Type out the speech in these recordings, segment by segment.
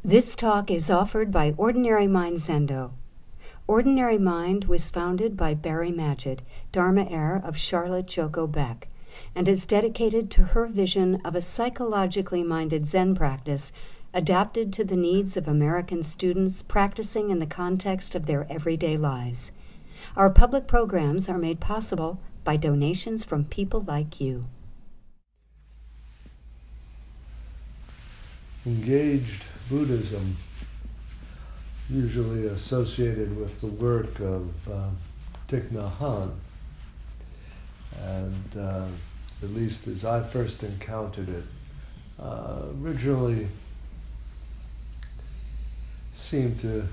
This talk is offered by Ordinary Mind Zendo. Ordinary Mind was founded by Barry Magid, Dharma heir of Charlotte Joko Beck, and is dedicated to her vision of a psychologically minded Zen practice adapted to the needs of American students practicing in the context of their everyday lives. Our public programs are made possible by donations from people like you. Engaged Buddhism, usually associated with the work of Thich Nhat Hanh, and at least as I first encountered it, originally seemed to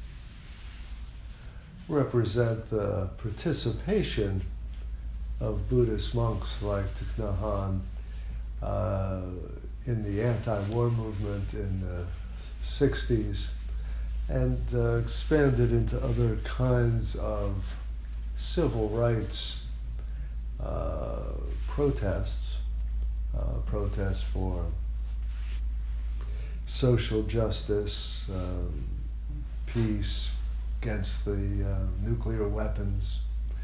represent the participation of Buddhist monks like Thich Nhat Hanh in the anti-war movement in the 60s, and expanded into other kinds of civil rights protests for social justice, peace against the nuclear weapons,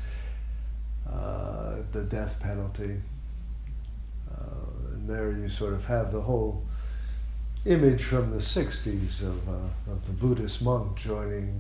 the death penalty. And there you sort of have the whole image from the 60s of the Buddhist monk joining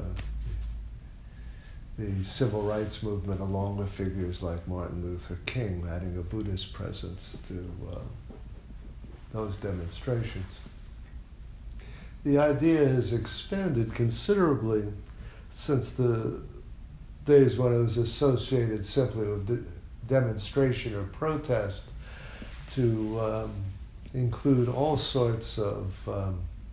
the civil rights movement, along with figures like Martin Luther King, adding a Buddhist presence to those demonstrations. The idea has expanded considerably since the days when it was associated simply with demonstration or protest, to include all sorts of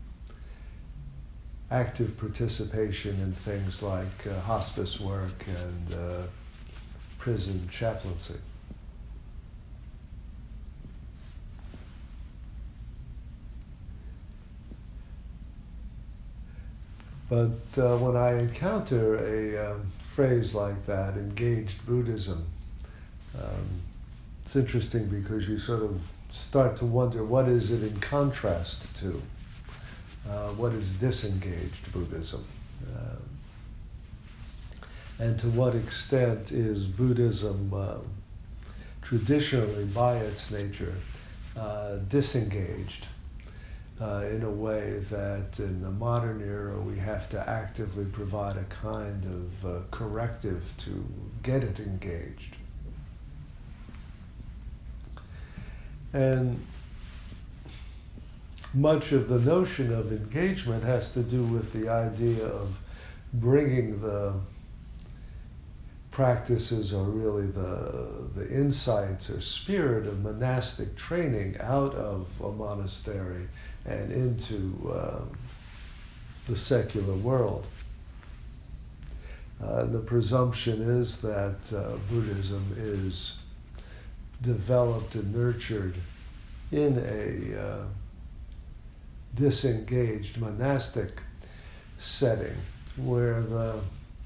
active participation in things like hospice work and prison chaplaincy. But when I encounter a phrase like that, engaged Buddhism, it's interesting because you sort of start to wonder, what is it in contrast to? What is disengaged Buddhism? And to what extent is Buddhism traditionally, by its nature, disengaged in a way that in the modern era we have to actively provide a kind of corrective to get it engaged? And much of the notion of engagement has to do with the idea of bringing the practices, or really the insights or spirit of monastic training, out of a monastery and into the secular world. The presumption is that Buddhism is developed and nurtured in a disengaged monastic setting, where the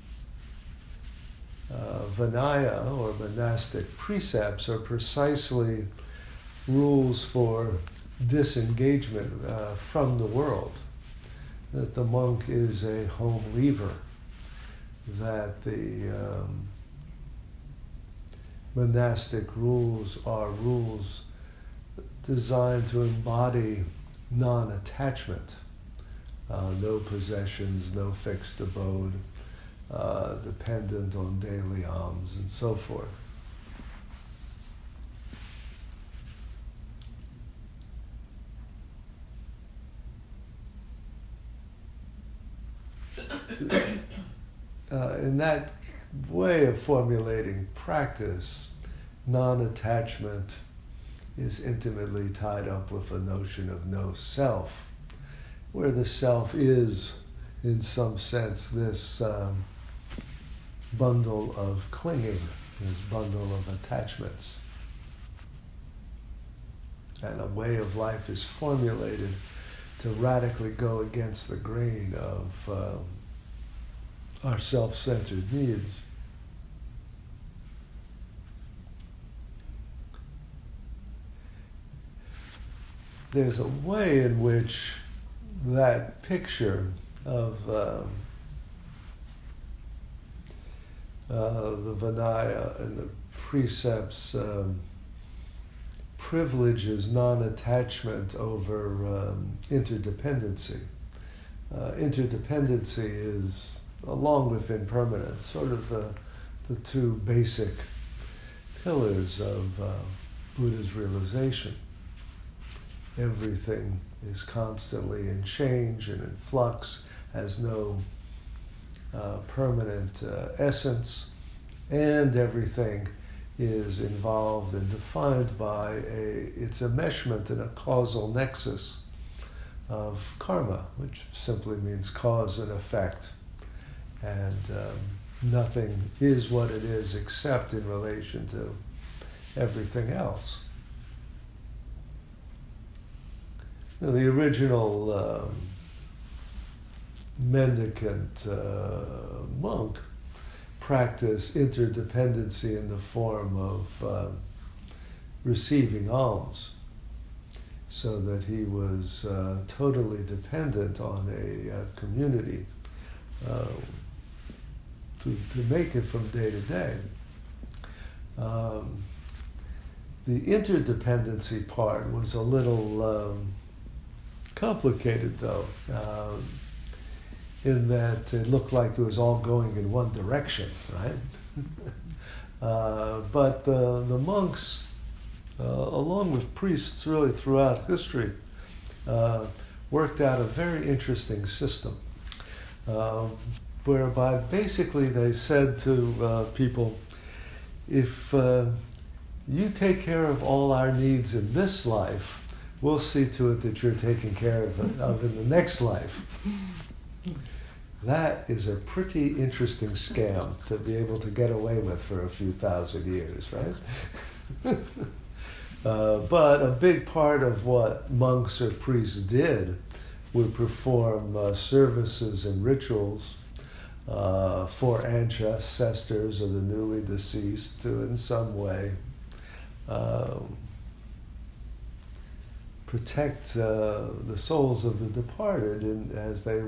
Vinaya, or monastic precepts, are precisely rules for disengagement from the world. That the monk is a home leaver, that the monastic rules are rules designed to embody non-attachment, no possessions, no fixed abode, dependent on daily alms, and so forth. In that way of formulating practice, non-attachment is intimately tied up with a notion of no self, where the self is, in some sense, this bundle of clinging, this bundle of attachments. And a way of life is formulated to radically go against the grain of our self-centered needs. There's a way in which that picture of the Vinaya and the precepts privileges non-attachment over interdependency. Interdependency is, along with impermanence, sort of the two basic pillars of Buddha's realization. Everything is constantly in change and in flux, has no permanent essence, and everything is involved and defined by its enmeshment in a causal nexus of karma, which simply means cause and effect. And nothing is what it is except in relation to everything else. Now, the original mendicant monk practiced interdependency in the form of receiving alms, so that he was totally dependent on a community to make it from day to day. The interdependency part was a little complicated, though, in that it looked like it was all going in one direction, right? But the monks, along with priests really throughout history, worked out a very interesting system, whereby basically they said to people, if you take care of all our needs in this life, we'll see to it that you're taken care of in the next life. That is a pretty interesting scam to be able to get away with for a few thousand years, right? But a big part of what monks or priests did would perform services and rituals for ancestors or the newly deceased to, in some way, protect the souls of the departed as they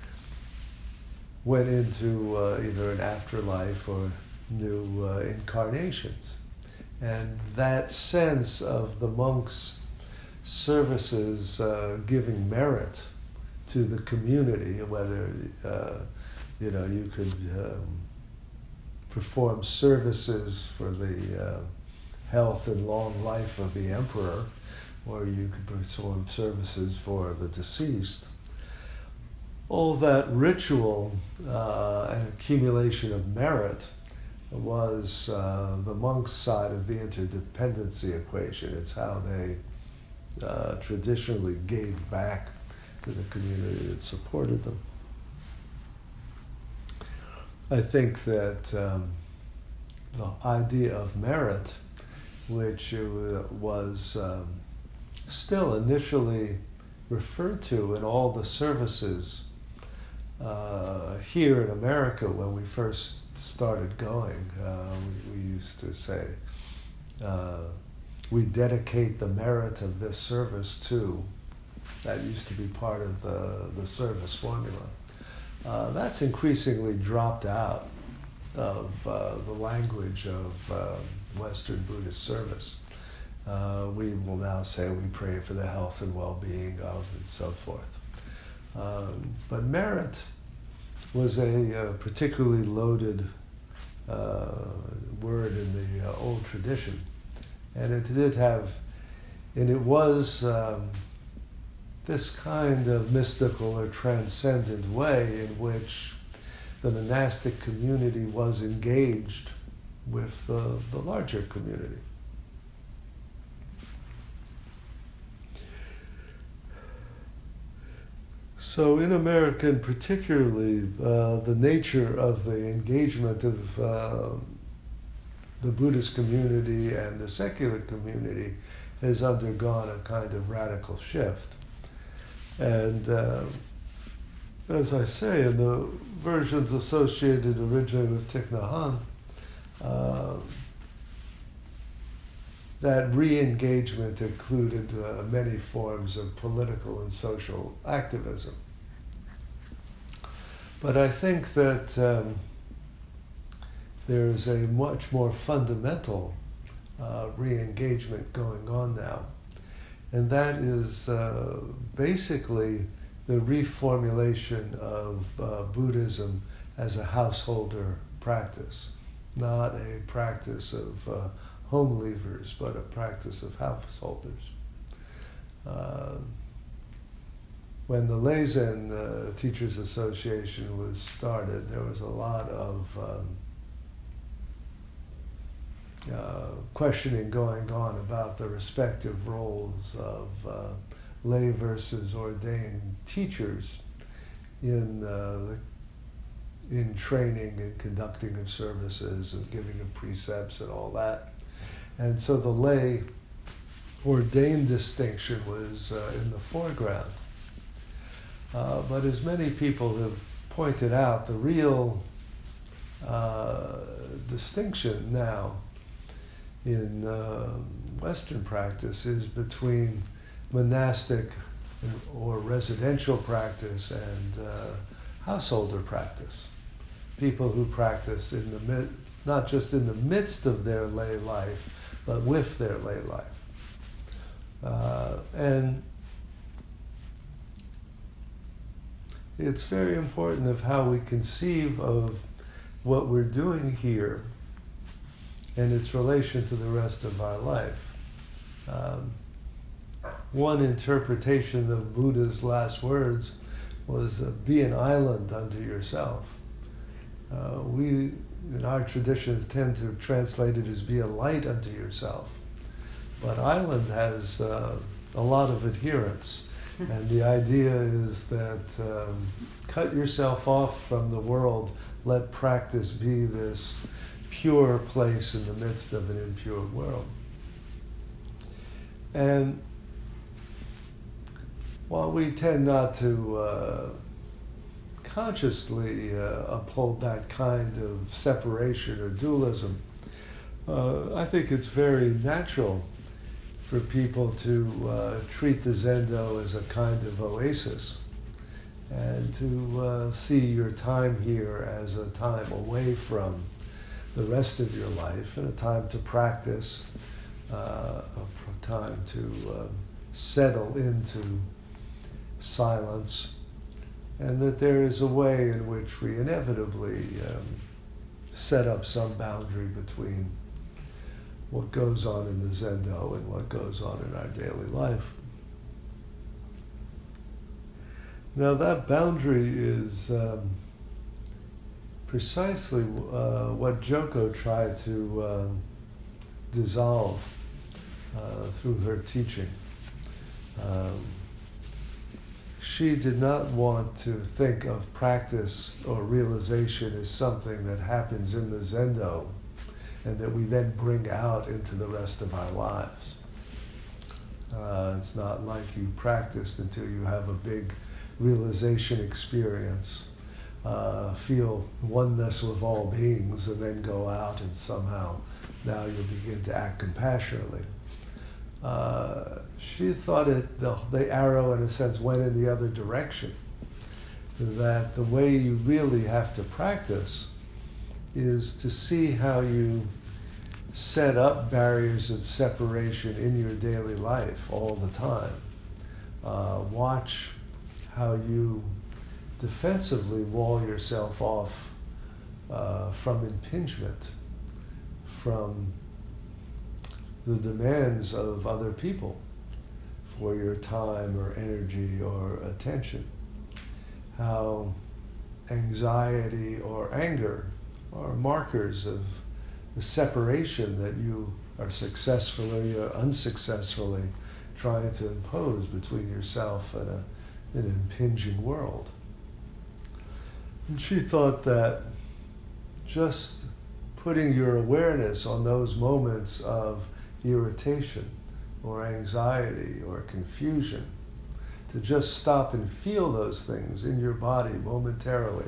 went into either an afterlife or new incarnations. And that sense of the monks' services giving merit to the community, whether you could perform services for the health and long life of the emperor, or you could perform services for the deceased. All that ritual and accumulation of merit was the monks' side of the interdependency equation. It's how they traditionally gave back to the community that supported them. I think that the idea of merit, which was still initially referred to in all the services here in America when we first started going, we used to say, we dedicate the merit of this service to. That used to be part of the service formula. That's increasingly dropped out of the language of Western Buddhist service. We will now say we pray for the health and well-being of, and so forth. But merit was a particularly loaded word in the old tradition. And it was this kind of mystical or transcendent way in which the monastic community was engaged with the larger community. So in America, and particularly, the nature of the engagement of the Buddhist community and the secular community has undergone a kind of radical shift. And as I say, in the versions associated originally with Thich Nhat Hanh, that re-engagement included many forms of political and social activism. But I think that there is a much more fundamental re-engagement going on now. And that is basically the reformulation of Buddhism as a householder practice, not a practice of home leavers, but a practice of householders. When the Leizen Teachers Association was started, there was a lot of questioning going on about the respective roles of lay versus ordained teachers in training and conducting of services and giving of precepts and all that. And so the lay ordained distinction was in the foreground. But as many people have pointed out, the real distinction now in Western practice is between monastic or residential practice and householder practice. People who practice in the midst, not just in the midst of their lay life, but with their lay life. And it's very important of how we conceive of what we're doing here and its relation to the rest of our life. One interpretation of Buddha's last words was, be an island unto yourself. We, in our traditions, tend to translate it as be a light unto yourself. But island has a lot of adherents. And the idea is that cut yourself off from the world, let practice be this pure place in the midst of an impure world. And while we tend not to consciously uphold that kind of separation or dualism, I think it's very natural for people to treat the Zendo as a kind of oasis and to see your time here as a time away from the rest of your life and a time to practice, a time to settle into silence, and that there is a way in which we inevitably set up some boundary between what goes on in the Zendo and what goes on in our daily life. Now that boundary is precisely what Joko tried to dissolve through her teaching. She did not want to think of practice or realization as something that happens in the Zendo and that we then bring out into the rest of our lives. It's not like you practiced until you have a big realization experience, feel oneness with all beings, and then go out and somehow now you'll begin to act compassionately. She thought the arrow, in a sense, went in the other direction. That the way you really have to practice is to see how you set up barriers of separation in your daily life all the time. Watch how you defensively wall yourself off from impingement, from the demands of other people for your time or energy or attention. How anxiety or anger are markers of the separation that you are successfully or unsuccessfully trying to impose between yourself and an impinging world. And she thought that just putting your awareness on those moments of irritation or anxiety or confusion, to just stop and feel those things in your body momentarily,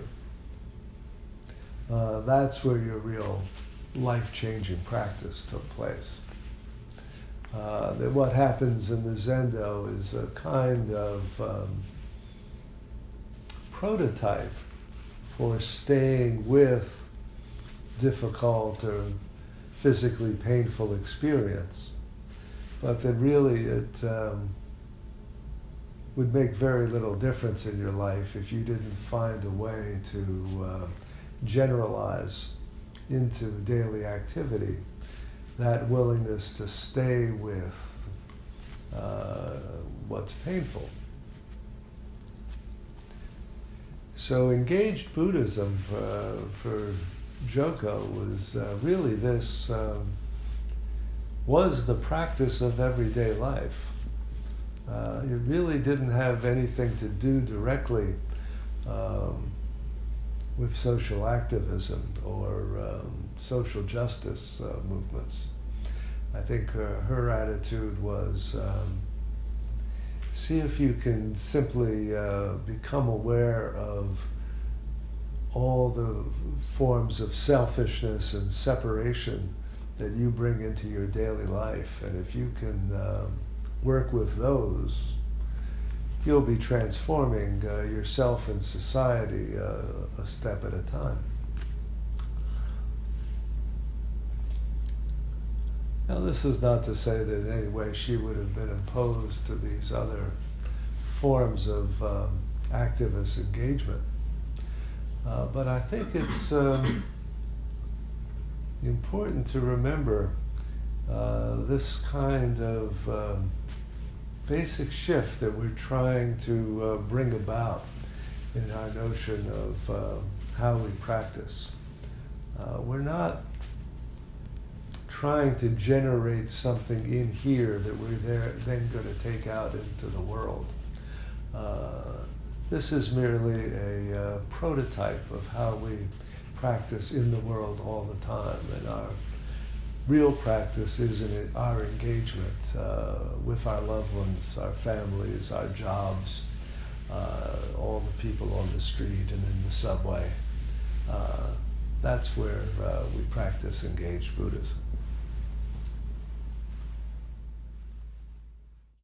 that's where your real life-changing practice took place. that what happens in the Zendo is a kind of prototype for staying with difficult or physically painful experience, but that really it would make very little difference in your life if you didn't find a way to generalize into daily activity that willingness to stay with what's painful. So engaged Buddhism for Joko was really this was the practice of everyday life. It really didn't have anything to do directly with social activism or social justice movements. I think her attitude was see if you can simply become aware of all the forms of selfishness and separation that you bring into your daily life. And if you can work with those, you'll be transforming yourself and society a step at a time. Now, this is not to say that in any way she would have been opposed to these other forms of activist engagement. But I think it's important to remember this kind of basic shift that we're trying to bring about in our notion of how we practice. We're not trying to generate something in here that we're then going to take out into the world. This is merely a prototype of how we practice in the world all the time, and our real practice is in our engagement with our loved ones, our families, our jobs, all the people on the street and in the subway. That's where we practice engaged Buddhism.